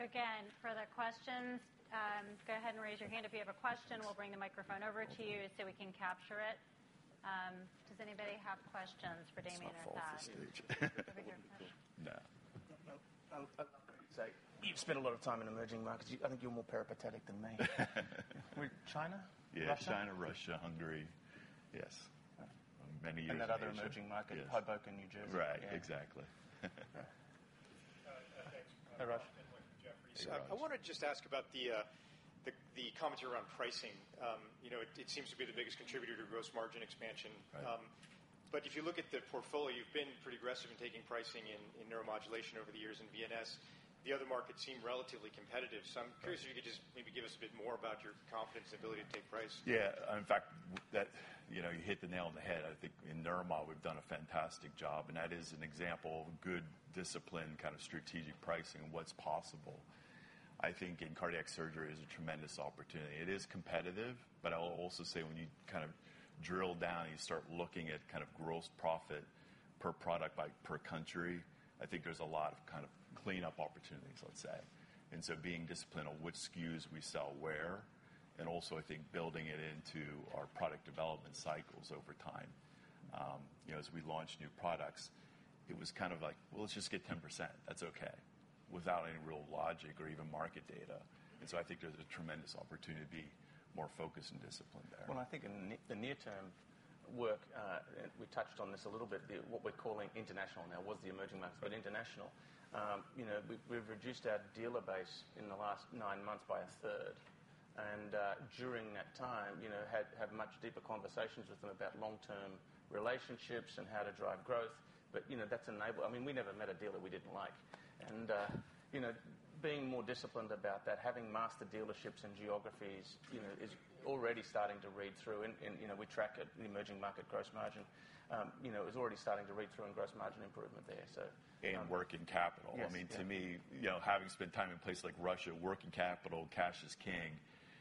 So again, for the questions, go ahead and raise your hand if you have a question. We'll bring the microphone over to you so we can capture it. Does anybody have questions for Damien or Thad? Over here. No. So you've spent a lot of time in emerging markets. I think you're more peripatetic than me. China? Yeah, Russia? China, Russia, Hungary. Yes. Many years. And that other in Asia. Emerging market, yes. Hoboken, New Jersey. Right, yeah. exactly. Thanks. Hey, Raj. I wanted to just ask about the commentary around pricing. It seems to be the biggest contributor to gross margin expansion. Right. But if you look at the portfolio, you've been pretty aggressive in taking pricing in neuromodulation over the years in VNS. The other markets seem relatively competitive. So I'm curious if you could just maybe give us a bit more about your confidence and ability to take price. Yeah, in fact, you hit the nail on the head. I think in Neuromod we've done a fantastic job, and that is an example of good discipline, kind of strategic pricing and what's possible. I think in cardiac surgery is a tremendous opportunity. It is competitive, but I'll also say when you kind of drill down and you start looking at kind of gross profit per product per country, I think there's a lot of kind of cleanup opportunities, let's say. And so being disciplined on which SKUs we sell where, and also I think building it into our product development cycles over time. As we launch new products, it was kind of like, well, let's just get 10%. That's okay, without any real logic or even market data. And so I think there's a tremendous opportunity to be more focused and disciplined there. Well, I think in the near-term work, we touched on this a little bit, what we're calling international now was the emerging markets, but international. We've reduced our dealer base in the last 9 months by a third. And during that time, have much deeper conversations with them about long-term relationships and how to drive growth. But, that's enabled. I mean, we never met a dealer we didn't like. And, being more disciplined about that, having master dealerships in geographies, is already starting to read through. And we track it, the emerging market gross margin, is already starting to read through in gross margin improvement there. So and working capital. Yes, I mean, to me, having spent time in places like Russia, working capital, cash is king.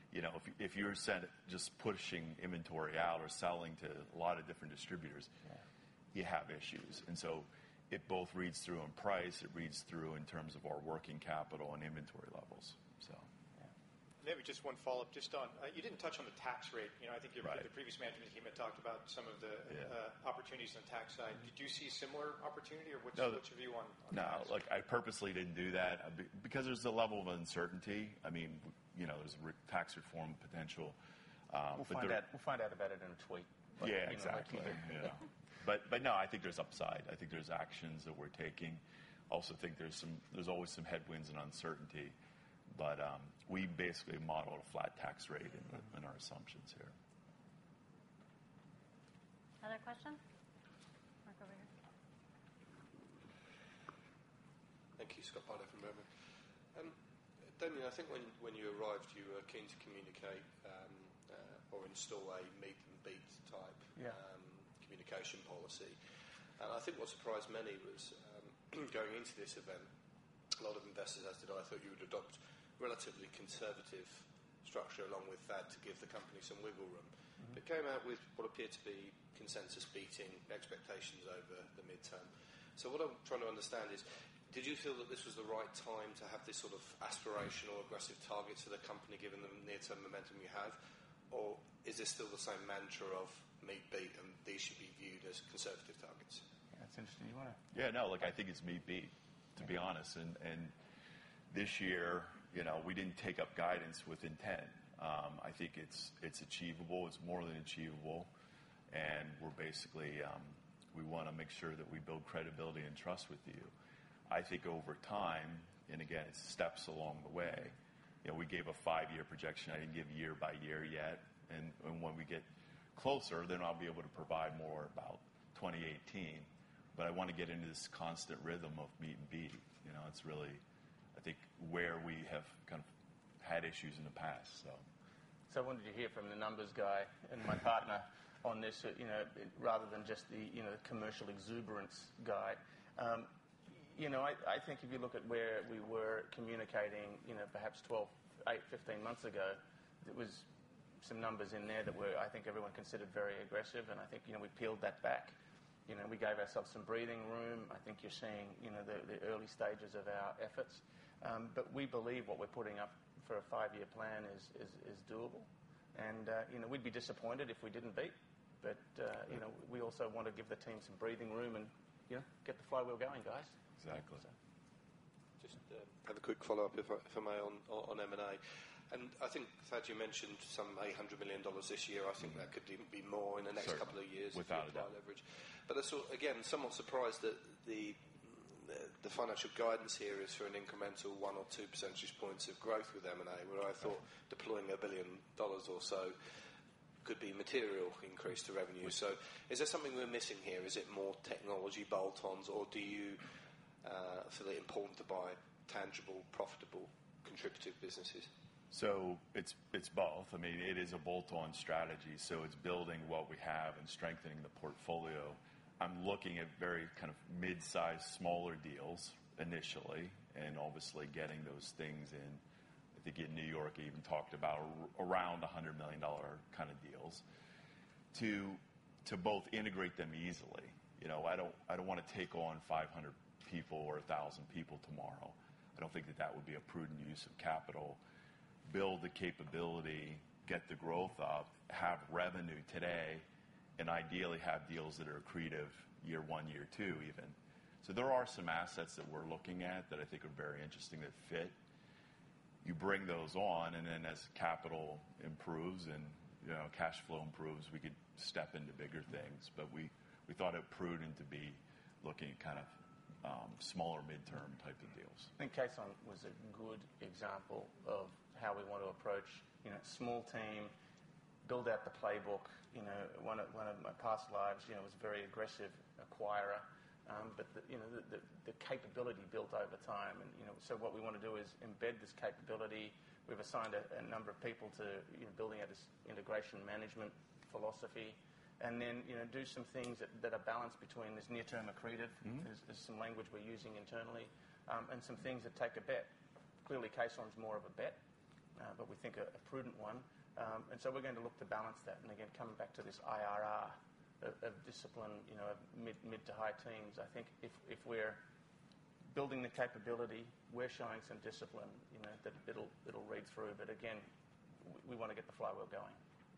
If you're just pushing inventory out or selling to a lot of different distributors, you have issues. And so it both reads through in price, it reads through in terms of our working capital and inventory levels. So, maybe just one follow-up, just on you didn't touch on the tax rate. I think the previous management team had talked about some of the opportunities on the tax side. Did you see similar opportunity, or what's your view on no, tax? I purposely didn't do that because there's a level of uncertainty. I mean, there's tax reform potential. We'll find out about it in a tweet. Yeah, exactly. But no, I think there's upside. I think there's actions that we're taking. Also think there's always some headwinds and uncertainty. But we basically modeled a flat tax rate in our assumptions here. Other questions? Mark over here. Thank you, Scott Bardo from Berenberg. Damien, I think when you arrived, you were keen to communicate or install a meet and beat type communication policy. And I think what surprised many was going into this event, a lot of investors, as did I, thought you would adopt relatively conservative structure along with that to give the company some wiggle room. Mm-hmm. It came out with what appeared to be consensus beating expectations over the midterm. So what I'm trying to understand is, did you feel that this was the right time to have this sort of aspirational, aggressive targets for the company given the near-term momentum you have? Or is this still the same mantra of meet, beat, and these should be viewed as conservative targets? Yeah, that's interesting. You want to? Yeah, no, I think it's meet, beat, to be honest. And this year, we didn't take up guidance with intent. I think it's achievable. It's more than achievable. And we're basically, we want to make sure that we build credibility and trust with you. I think over time, and again, it's steps along the way, we gave a 5-year projection. I didn't give year by year yet. And when we get closer, then I'll be able to provide more about 2018. But I want to get into this constant rhythm of meet and beat. It's really, I think, where we have kind of had issues in the past. So I wanted to hear from the numbers guy and my partner on this, rather than just the commercial exuberance guy. I think if you look at where we were communicating, perhaps 15 months ago, there was some numbers in there that were, I think, everyone considered very aggressive, and I think, we peeled that back. We gave ourselves some breathing room. I think you're seeing, the early stages of our efforts. But we believe what we're putting up for a 5-year plan is doable. And, we'd be disappointed if we didn't beat. But, we also want to give the team some breathing room and, get the flywheel going, guys. Exactly. So. Just have a quick follow-up, if I may, on M&A. And I think, Thad, you mentioned some $800 million this year. I think that could even be more in the next couple of years. Without a doubt. Leverage. But I saw, again, somewhat surprised that the financial guidance here is for an incremental 1 or 2 percentage points of growth with M&A, where I thought deploying $1 billion or so could be material increase to revenue. So is there something we're missing here? Is it more technology bolt-ons, or do you feel it important to buy tangible, profitable, contributive businesses? So it's both. I mean, it is a bolt-on strategy, so it's building what we have and strengthening the portfolio. I'm looking at very kind of mid-sized, smaller deals initially, and obviously getting those things in. I think in New York, I even talked about around $100 million kind of deals to both integrate them easily. I don't want to take on 500 people or 1,000 people tomorrow. I don't think that would be a prudent use of capital. Build the capability, get the growth up, have revenue today, and ideally have deals that are accretive year 1, year 2 even. So there are some assets that we're looking at that I think are very interesting that fit. You bring those on, and then as capital improves and cash flow improves, we could step into bigger things. But we thought it prudent to be looking at kind of smaller midterm type of deals. I think Caisson was a good example of how we want to approach, small team, build out the playbook. One of my past lives, was a very aggressive acquirer, but the capability built over time. And, so what we want to do is embed this capability. We've assigned a number of people to, building out this integration management philosophy. And then, do some things that are balanced between this near-term accretive, there's some language we're using internally, and some things that take a bet. Clearly, Caisson's more of a bet, but we think a prudent one. And so we're going to look to balance that. And again, coming back to this IRR of discipline, mid to high teens, I think if we're building the capability, we're showing some discipline, that it'll read through. But again, we want to get the flywheel going.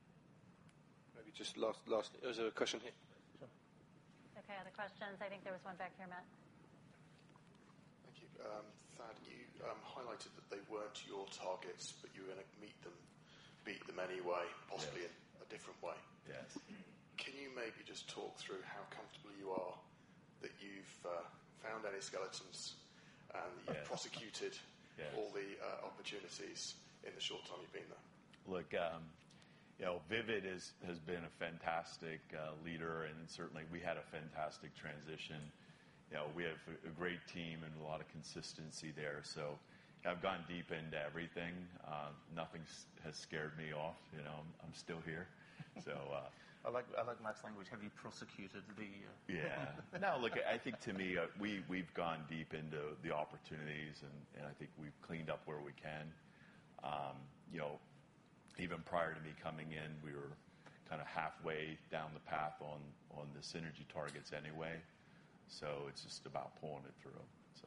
Maybe just last. Is there a question here? Sure. Okay, other questions? I think there was one back here, Matt. Thank you. Thad, you highlighted that they weren't your targets, but you were going to beat them anyway, possibly in a different way. Yes. Can you maybe just talk through how comfortable you are that you've found any skeletons and that you've prosecuted all the opportunities in the short time you've been there? Look, Vivid has been a fantastic leader, and certainly we had a fantastic transition. We have a great team and a lot of consistency there. So I've gone deep into everything. Nothing has scared me off. I'm still here. So I like Mark's language. Have you prosecuted the? Yeah. No, look, I think to me we've gone deep into the opportunities, and I think we've cleaned up where we can. Even prior to me coming in, we were kind of halfway down the path on the synergy targets anyway. So it's just about pulling it through. So.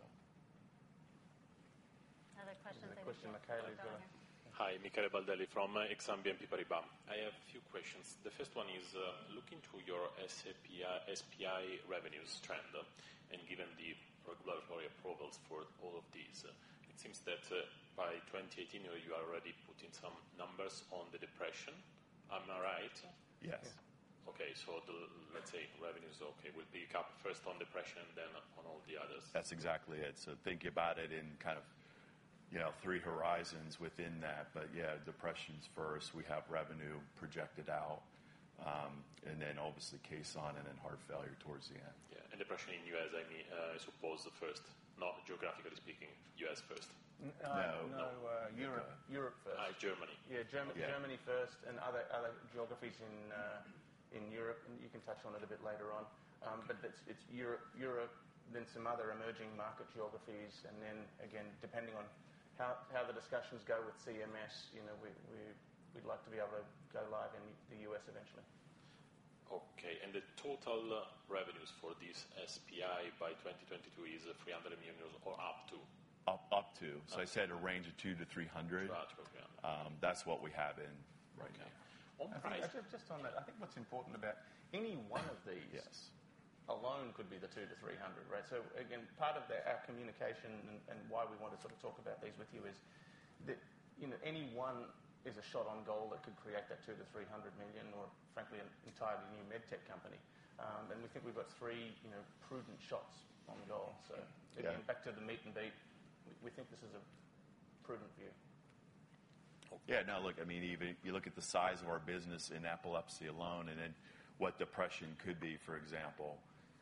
Other questions? Question, Michele's got. Hi, Michele Baldelli from Exane BNP Paribas. I have a few questions. The first one is looking to your SPI revenues trend, and given the regulatory approvals for all of these, it seems that by 2018 you are already putting some numbers on the depression. Am I right? Yes. Okay, so let's say revenues will pick up first on depression, then on all the others. That's exactly it. So think about it in kind of 3 horizons within that. But yeah, depression's first. We have revenue projected out, and then obviously Caisson and then heart failure towards the end. Yeah, and depression in US, I suppose the first, not geographically speaking, US first. No, Europe first. Germany. Yeah, Germany first, and other geographies in Europe, and you can touch on it a bit later on. But it's Europe, then some other emerging market geographies, and then again, depending on how the discussions go with CMS, we'd like to be able to go live in the US eventually. Okay, and the total revenues for this SPI by 2022 is 300 million euros or up to? Up to. So I said a range of 200 to 300. That's what we have in right now. Just on that, I think what's important about any one of these alone could be the 200 to 300, right? So again, part of our communication and why we want to sort of talk about these with you is that any one is a shot on goal that could create that 200 to 300 million, or frankly, an entirely new medtech company. And we think we've got three, prudent shots on goal. So again, back to the meet and beat. We think this is a prudent view. Yeah, no, look, I mean, even you look at the size of our business in epilepsy alone, and then what depression could be, for example,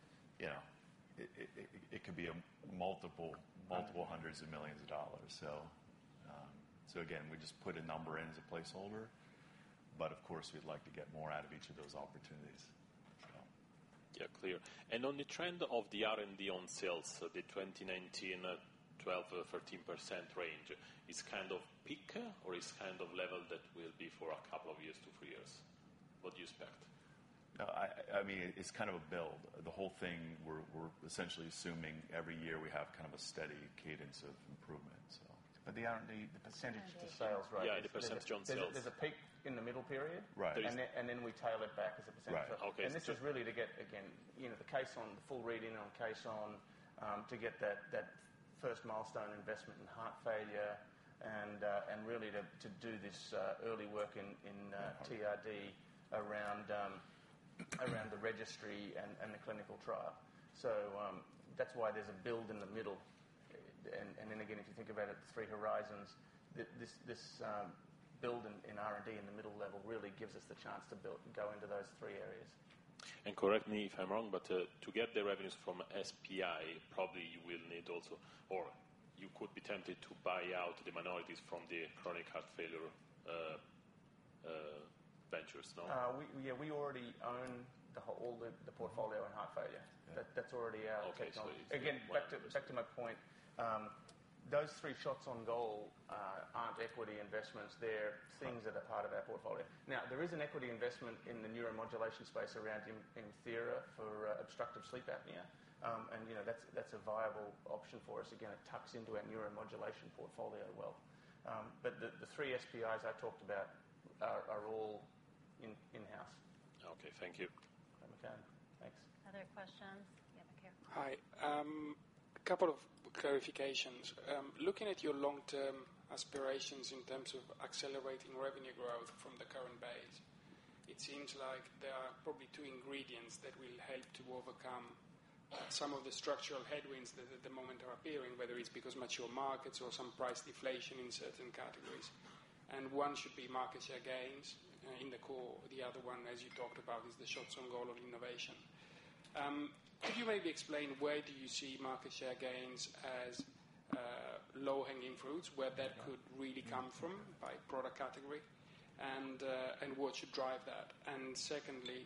it could be a multiple hundreds of millions of dollars. So again, we just put a number in as a placeholder, but of course we'd like to get more out of each of those opportunities. So. Yeah, clear. And on the trend of the R&D on sales, the 2019 12-13% range is kind of peak, or is kind of level that will be for a couple of years, 2-3 years? What do you expect? No, I mean, it's kind of a build. The whole thing, we're essentially assuming every year we have kind of a steady cadence of improvement. So. But the R&D, the percentage to sales, right? Yeah, the percentage on sales. There's a peak in the middle period, right? And then we tail it back as a percentage. Right. Okay. And this is really to get, again, the Caisson, the full read-in on Caisson, to get that first milestone investment in heart failure, and really to do this early work in TRD around the registry and the clinical trial. So that's why there's a build in the middle, and then again, if you think about it, the three horizons, this build in R&D in the middle level really gives us the chance to go into those three areas. And correct me if I'm wrong, but to get the revenues from SPI, probably you will need also, or you could be tempted to buy out the minorities from the chronic heart failure ventures, no? We already own all the portfolio in heart failure. Yeah. That's already our technology. So again, back to my point, those three shots on goal aren't equity investments. They're things that are part of our portfolio. Now, there is an equity investment in the neuromodulation space around ImThera for obstructive sleep apnea. And that's a viable option for us. Again, it tucks into our neuromodulation portfolio well. But the three SPIs I talked about are all in-house. Okay, thank you. Okay, thanks. Other questions? Yeah, back here. Hi. A couple of clarifications. Looking at your long-term aspirations in terms of accelerating revenue growth from the current base, it seems like there are probably two ingredients that will help to overcome some of the structural headwinds that at the moment are appearing, whether it's because mature markets or some price deflation in certain categories. And one should be market share gains in the core. The other one, as you talked about, is the shots on goal of innovation. Could you maybe explain where do you see market share gains as low-hanging fruits, where that could really come from by product category, and what should drive that? And secondly,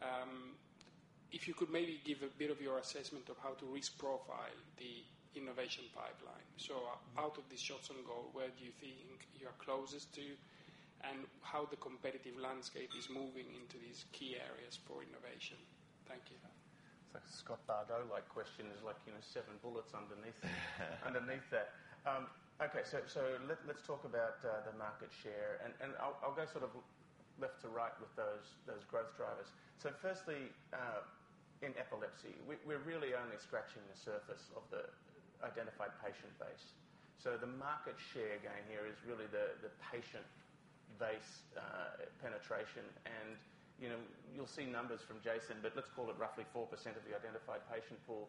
if you could maybe give a bit of your assessment of how to risk profile the innovation pipeline. So out of these shots on goal, where do you think you are closest to, and how the competitive landscape is moving into these key areas for innovation? Thank you. It's like a Scott Bardo-like question. There's 7 bullets underneath that. Okay, so let's talk about the market share, and I'll go sort of left to right with those growth drivers. So firstly, in epilepsy, we're really only scratching the surface of the identified patient base. So the market share gain here is really the patient base penetration, and you'll see numbers from Jason, but let's call it roughly 4% of the identified patient pool.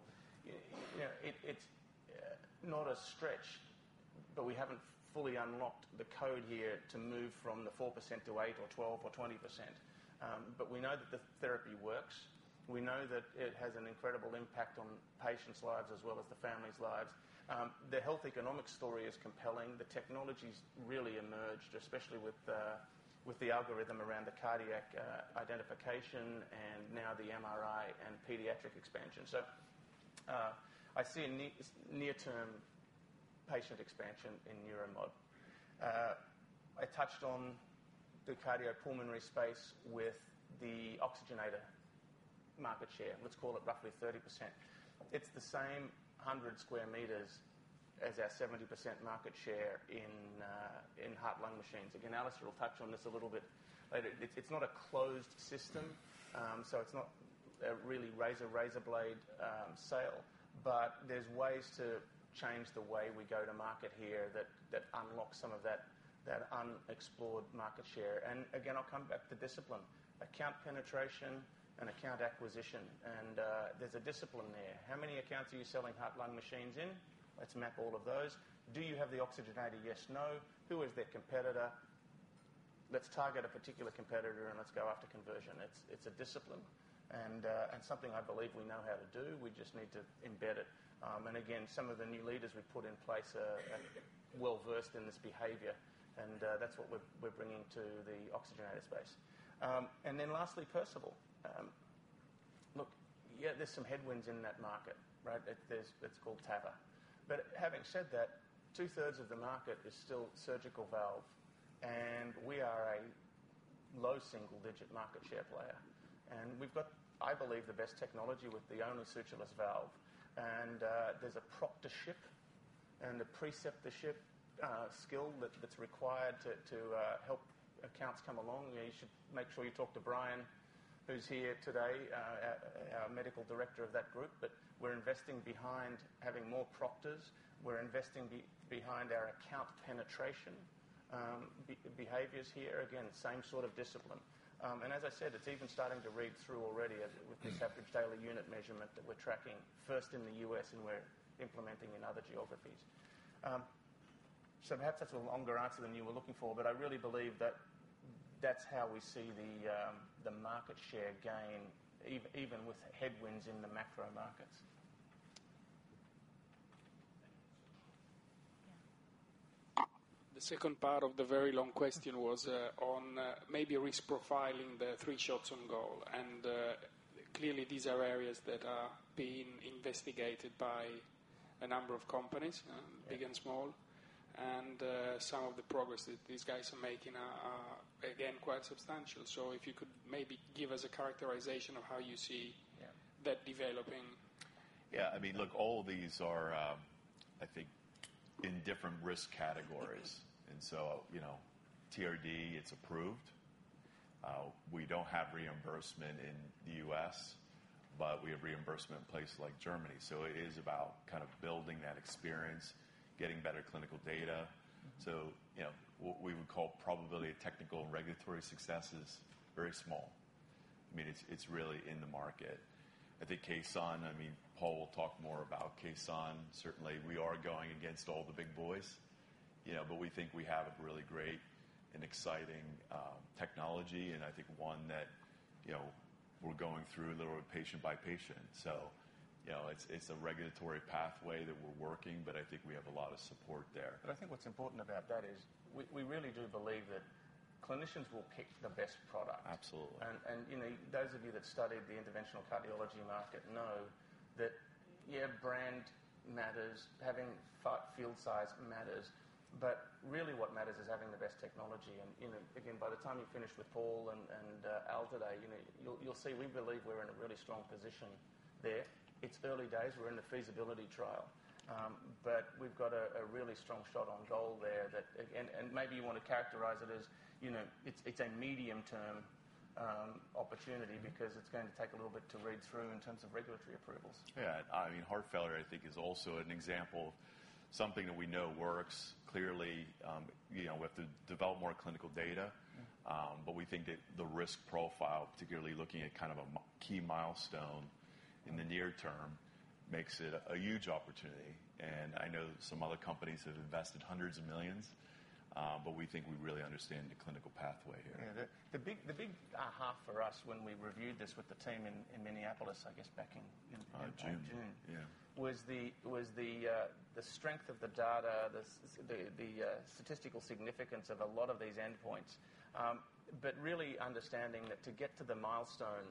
It's not a stretch, but we haven't fully unlocked the code here to move from the 4% to 8 or 12 or 20%. But we know that the therapy works. We know that it has an incredible impact on patients' lives as well as the families' lives. The health economic story is compelling. The technology's really emerged, especially with the algorithm around the cardiac identification and now the MRI and pediatric expansion. So I see a near-term patient expansion in neuromod. I touched on the cardiopulmonary space with the oxygenator market share. Let's call it roughly 30%. It's the same 100 square meters as our 70% market share in heart-lung machines. Again, Alistair will touch on this a little bit later. It's not a closed system, so it's not a really razor blade sale, but there's ways to change the way we go to market here that unlock some of that unexplored market share. And again, I'll come back to discipline, account penetration and account acquisition, and there's a discipline there. How many accounts are you selling heart-lung machines in? Let's map all of those. Do you have the oxygenator? Yes, no. Who is their competitor? Let's target a particular competitor and let's go after conversion. It's a discipline and something I believe we know how to do. We just need to embed it. And again, some of the new leaders we put in place are well versed in this behaviour, and that's what we're bringing to the oxygenator space. And then lastly, Perceval. Look, yeah, there's some headwinds in that market, right? It's called TAVR. But having said that, 2/3 of the market is still surgical valve, and we are a low single-digit market share player. And we've got, I believe, the best technology with the only sutureless valve. And there's a proctorship and a preceptorship skill that's required to help accounts come along. You should make sure you talk to Brian, who's here today, our medical director of that group. But we're investing behind having more proctors. We're investing behind our account penetration behaviours here. Again, same sort of discipline. And as I said, it's even starting to read through already with this average daily unit measurement that we're tracking first in the US and we're implementing in other geographies. So perhaps that's a longer answer than you were looking for, but I really believe that's how we see the market share gain, even with headwinds in the macro markets. The second part of the very long question was on maybe risk profiling the 3 shots on goal. And clearly these are areas that are being investigated by a number of companies, big and small. And some of the progress that these guys are making are again, quite substantial. So if you could maybe give us a characterization of how you see that developing. Yeah, I mean, look, all of these are, I think, in different risk categories. And so, TRD, it's approved. We don't have reimbursement in the U.S., but we have reimbursement in places like Germany. So it is about kind of building that experience, getting better clinical data. So, what we would call probability of technical and regulatory success is very small. I mean, it's really in the market. I think Caisson, Paul will talk more about Caisson. Certainly, we are going against all the big boys, but we think we have a really great and exciting technology, and I think one that, we're going through literally patient by patient. So, it's a regulatory pathway that we're working, but I think we have a lot of support there. But I think what's important about that is we really do believe that clinicians will pick the best product. Absolutely. And those of you that studied the interventional cardiology market know that, brand matters, having field size matters, but really what matters is having the best technology. And, again, by the time you finish with Paul and Al today, you'll see we believe we're in a really strong position there. It's early days. We're in the feasibility trial. But we've got a really strong shot on goal there. And maybe you want to characterize it as, it's a medium-term opportunity because it's going to take a little bit to read through in terms of regulatory approvals. Yeah, heart failure, I think, is also an example of something that we know works. Clearly, we have to develop more clinical data, but we think that the risk profile, particularly looking at kind of a key milestone in the near term, makes it a huge opportunity. And I know some other companies have invested hundreds of millions, but we think we really understand the clinical pathway here. Yeah, the big aha for us when we reviewed this with the team in Minneapolis, I guess back in June. Yeah. Was the strength of the data, the statistical significance of a lot of these endpoints, but really understanding that to get to the milestone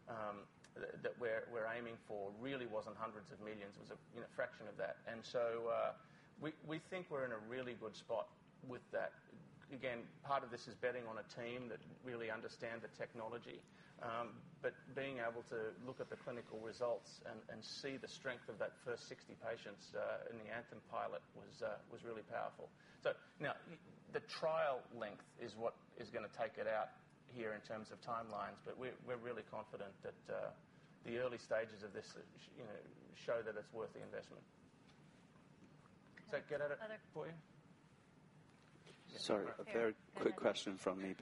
that we're aiming for really wasn't hundreds of millions, it was a fraction of that. And so we think we're in a really good spot with that. again, part of this is betting on a team that really understand the technology. But being able to look at the clinical results and see the strength of that first 60 patients in the Anthem pilot was really powerful. So now, the trial length is what is going to take it out here in terms of timelines, but we're really confident that the early stages of this show that it's worth the investment. Does that get at it for you? Sorry, a very quick question from me.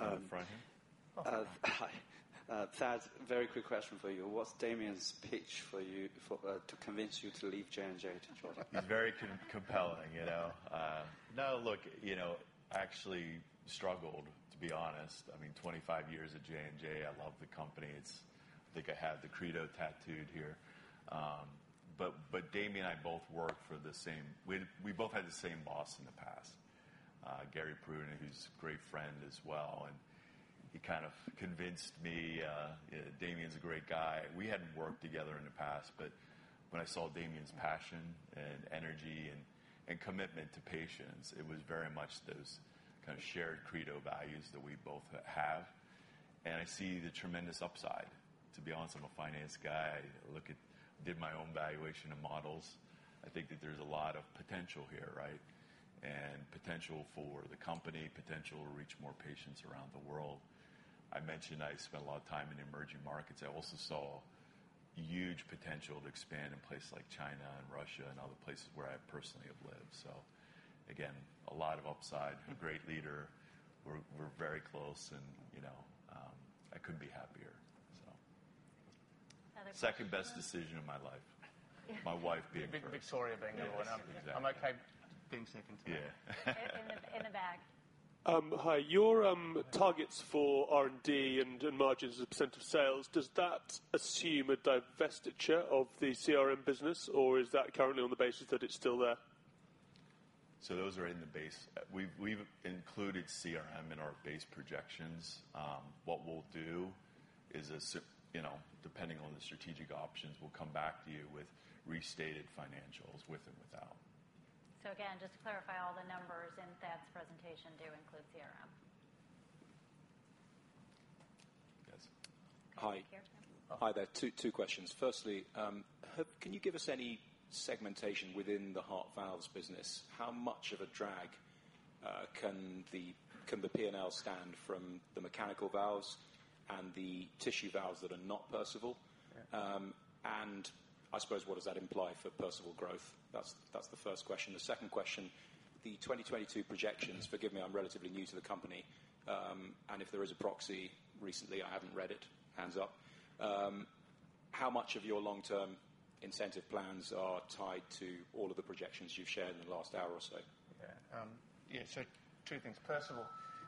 Hi. Thad, very quick question for you. What's Damien's pitch for you to convince you to leave J&J to join? He's very compelling, No, look, I actually struggled, to be honest. I mean, 25 years at J&J. I love the company. I think I have the credo tattooed here. But Damien and I both worked for the same. We both had the same boss in the past, Gary Pruden, who's a great friend as well, and he kind of convinced me. Damien's a great guy. We hadn't worked together in the past, but when I saw Damien's passion and energy and commitment to patients, it was very much those kind of shared credo values that we both have. And I see the tremendous upside. To be honest, I'm a finance guy. I did my own valuation of models. I think that there's a lot of potential here, right? And potential for the company, potential to reach more patients around the world. I mentioned I spent a lot of time in emerging markets. I also saw huge potential to expand in places like China and Russia and other places where I personally have lived. So, again, a lot of upside, a great leader. We're very close, and I couldn't be happier. So, second best decision of my life. My wife being first. Victoria being number one. Exactly. I'm okay being second. Yeah. in the bag. Hi. Your targets for R&D and margins as a percent of sales, does that assume a divestiture of the CRM business, or is that currently on the basis that it's still there? So those are in the base. We've included CRM in our base projections. What we'll do is, depending on the strategic options, we'll come back to you with restated financials with and without. So again, just to clarify, all the numbers in Thad's presentation do include CRM. Yes. Hi. Hi there. Two questions. Firstly, can you give us any segmentation within the heart valves business? How much of a drag can the P&L stand from the mechanical valves and the tissue valves that are not Perceval? Yeah. And I suppose, what does that imply for Perceval growth? That's the first question. The second question, the 2022 projections, forgive me, I'm relatively new to the company, and if there is a proxy recently, I haven't read it, hands up. How much of your long-term incentive plans are tied to all of the projections you've shared in the last hour or so? So two things. Perceval.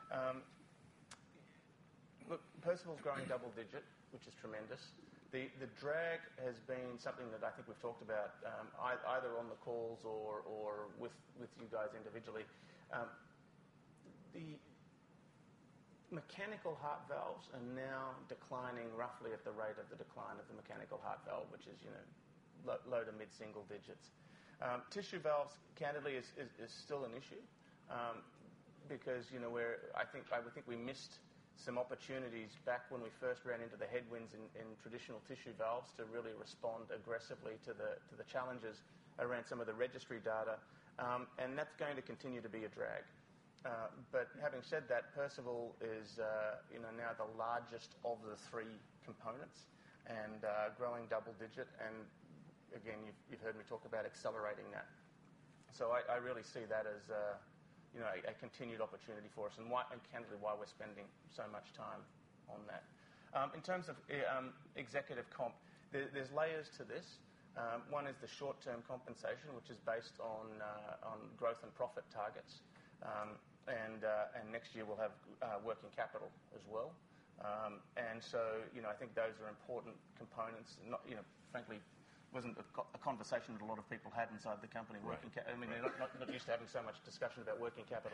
Look, Perceval's growing double digit, which is tremendous. The drag has been something that I think we've talked about either on the calls or with you guys individually. The mechanical heart valves are now declining roughly at the rate of the decline of the mechanical heart valve, which is low to mid single digits. Tissue valves, candidly, is still an issue because I think we missed some opportunities back when we first ran into the headwinds in traditional tissue valves to really respond aggressively to the challenges around some of the registry data, and that's going to continue to be a drag. But having said that, Perceval is now the largest of the three components and growing double digit, and again, you've heard me talk about accelerating that. So I really see that as a continued opportunity for us, and candidly why we're spending so much time on that. In terms of executive comp, there's layers to this. One is the short-term compensation, which is based on growth and profit targets, and next year we'll have working capital as well. And so I think those are important components. Not frankly, wasn't a conversation that a lot of people had inside the company. Right. I mean, they're not used to having so much discussion about working capital.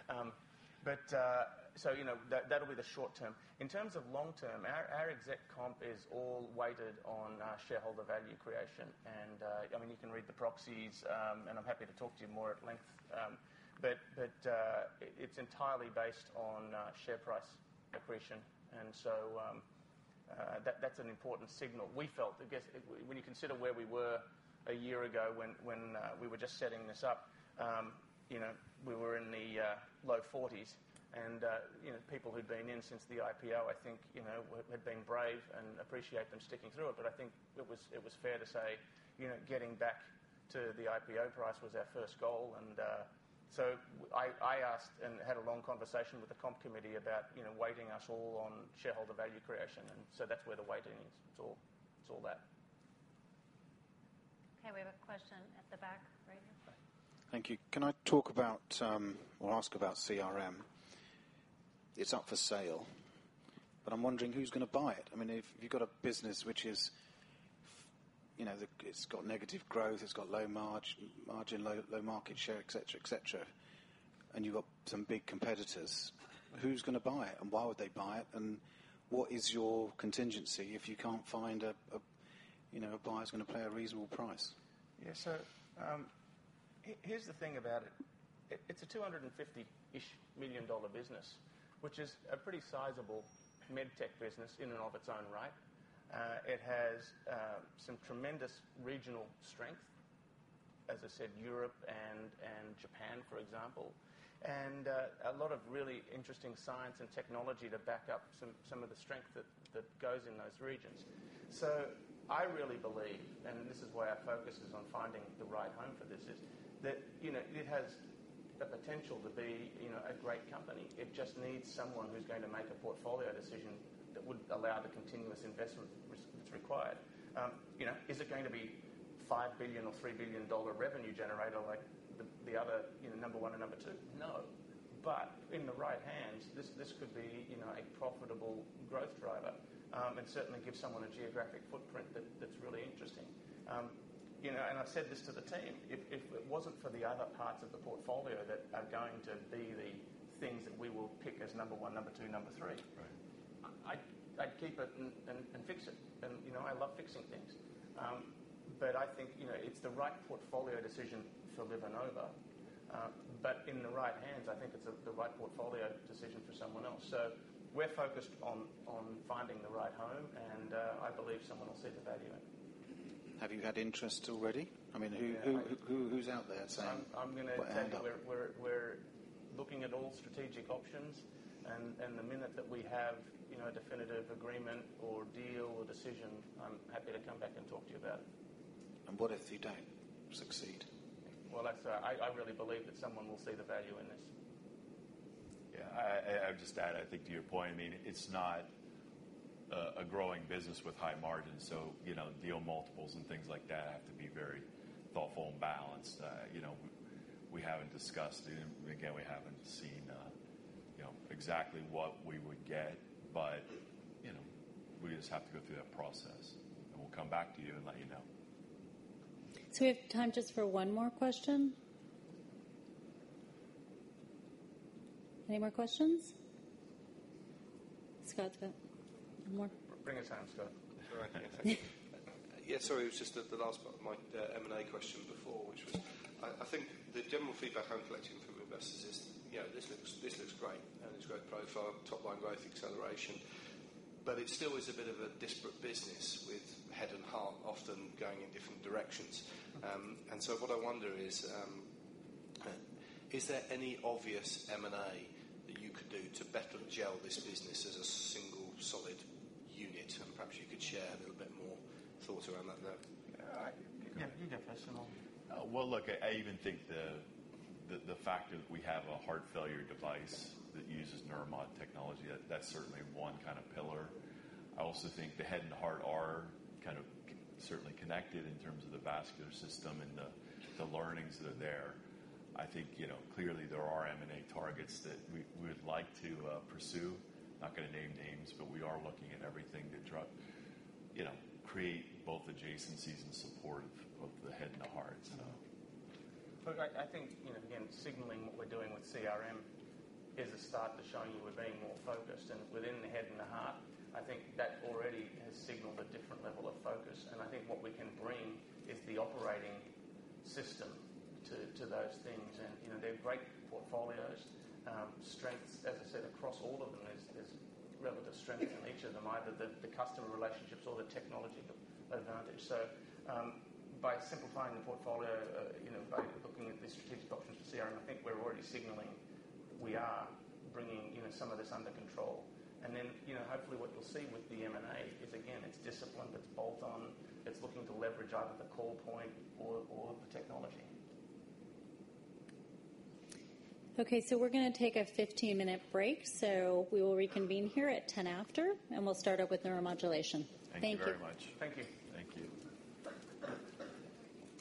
So that'll be the short term. In terms of long term, our exec comp is all weighted on shareholder value creation. And I mean, you can read the proxies, and I'm happy to talk to you more at length. but it's entirely based on share price accretion, and so that's an important signal. We felt, I guess, when you consider where we were a year ago when we were just setting this up, we were in the low 40s, and people who'd been in since the IPO, I think, had been brave and appreciate them sticking through it. But I think it was fair to say, getting back to the IPO price was our first goal, and so I asked and had a long conversation with the comp committee about weighting us all on shareholder value creation, and so that's where the weighting is. It's all that. Okay, we have a question at the back right here. Thank you. Can I talk about or ask about CRM? It's up for sale, but I'm wondering who's going to buy it. I mean, if you've got a business which is, it's got negative growth, it's got low margin, low market share, etc., and you've got some big competitors, who's going to buy it, and why would they buy it, and what is your contingency if you can't find a buyer's going to pay a reasonable price? Yeah. So here's the thing about it. It's a $250-ish million business, which is a pretty sizable medtech business in and of its own right. It has some tremendous regional strength, as I said, Europe and Japan, for example, and a lot of really interesting science and technology to back up some of the strength that goes in those regions. So I really believe, and this is why our focus is on finding the right home for this, is that it has the potential to be a great company. It just needs someone who's going to make a portfolio decision that would allow the continuous investment that's required. Is it going to be $5 billion or $3 billion revenue generator like the other number one and number two? No. But in the right hands, this could be a profitable growth driver, and certainly give someone a geographic footprint that's really interesting. And I've said this to the team, if it wasn't for the other parts of the portfolio that are going to be the things that we will pick as number one, number two, number three, right, I'd keep it and fix it. And, I love fixing things. But I think, it's the right portfolio decision for LivaNova. But in the right hands, I think it's the right portfolio decision for someone else. So we're focused on finding the right home, and I believe someone will see the value in it. Have you had interest already? I mean, who's out there saying? I'm going to tell you, we're looking at all strategic options, and the minute that we have a definitive agreement or deal or decision, I'm happy to come back and talk to you about it. And what if you don't succeed? Well, I really believe that someone will see the value in this. Yeah, I would just add, I think to your point, I mean, it's not a growing business with high margins, so deal multiples and things like that have to be very thoughtful and balanced. We haven't discussed it, and again, we haven't seen exactly what we would get, but we just have to go through that process, and we'll come back to you and let you know. So we have time just for one more question. Any more questions? Scott's got one more. Bring us home, Scott. All right, thank you. Yeah, sorry, it was just the last part of my M&A question before, which was, I think the general feedback I'm collecting from investors is, this looks great, and it's great profile, top line growth, acceleration, but it still is a bit of a disparate business with head and heart often going in different directions. And so what I wonder is there any obvious M&A that you could do to better gel this business as a single solid unit? And perhaps you could share a little bit more thought around that note. Yeah, you go first. Well, look, I even think the fact that we have a heart failure device that uses Neuromod technology, that's certainly one kind of pillar. I also think the head and heart are kind of certainly connected in terms of the vascular system and the learnings that are there. I think, clearly there are M&A targets that we would like to pursue. Not going to name names, but we are looking at everything to try, create both adjacencies and support of the head and the heart. So. Look, I think, again, signaling what we're doing with CRM is a start to showing you we're being more focused. And within the head and the heart, I think that already has signaled a different level of focus. And I think what we can bring is the operating system to those things. And, they're great portfolios. Strengths, as I said, across all of them, there's relative strengths in each of them, either the customer relationships or the technology advantage. So by simplifying the portfolio, by looking at the strategic options for CRM, I think we're already signalling we are bringing some of this under control. And then hopefully what you'll see with the M&A is, again, it's disciplined, it's bolt-on, it's looking to leverage either the call point or the technology. Okay, so we're going to take a 15-minute break, so we will reconvene here at 10 after, and we'll start up with neuromodulation. Thank you very much. Thank you. Thank you.